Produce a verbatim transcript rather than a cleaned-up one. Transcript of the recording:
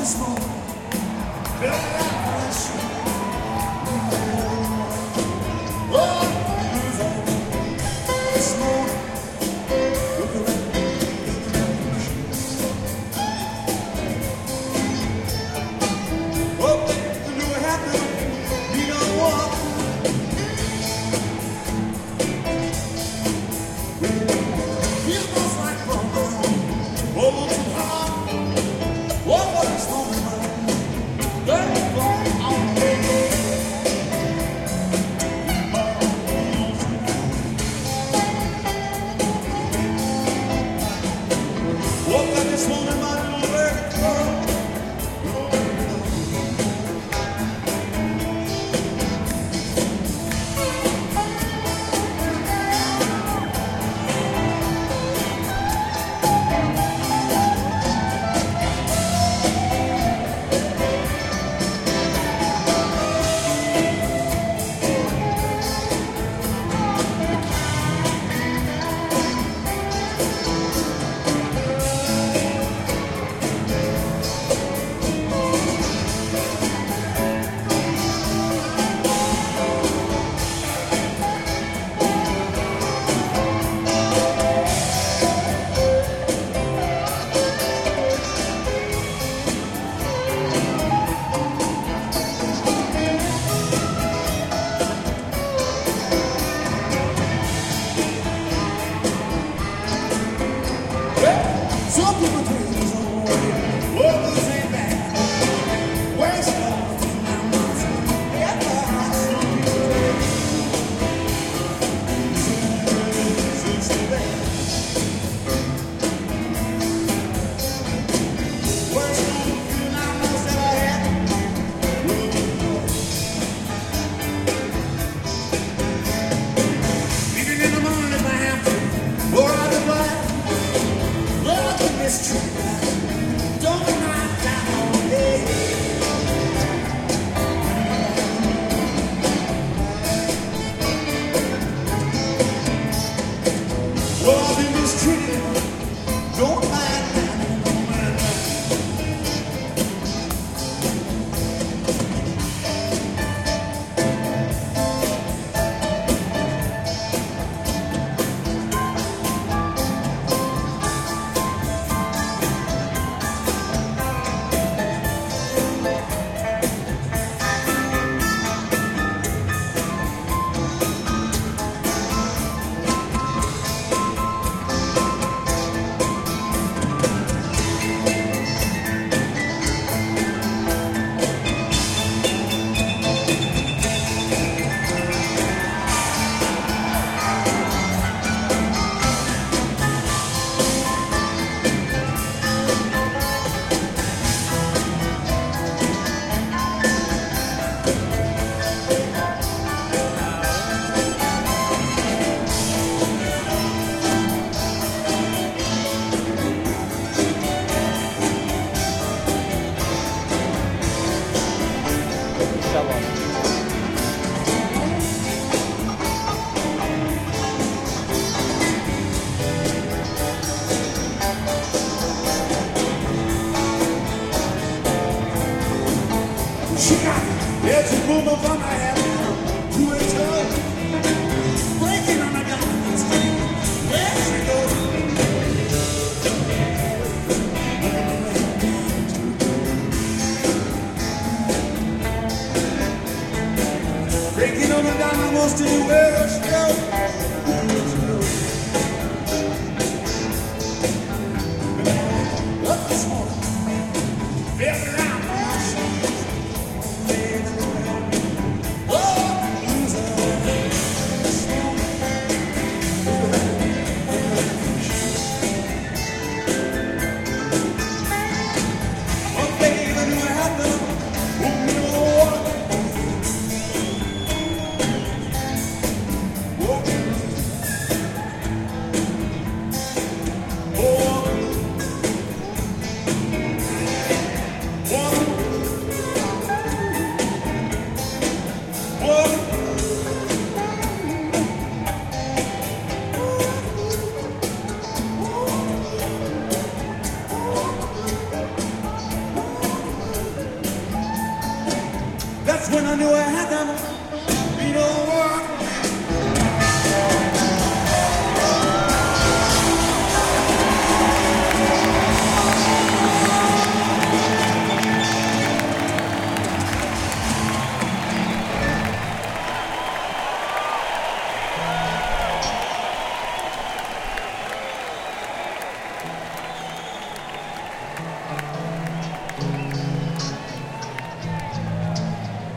this morning, feel like crashing. Oh, this morning, looking at me, looking at me. Oh, you knew it happened, you know what? Feels just like fun, oh, too hard. Oh, but it's morning, man. Some people take this on the way. Well, this ain't bad. Where's the love? I'm not some people take it's too bad. Where's the feeling I must have had? Even in the morning if I have to, or I'll be glad. This trip, don't knock down on me. Well, I've been mistreated, don't mind that, don't mind that. She got it. Yeah, she's moving from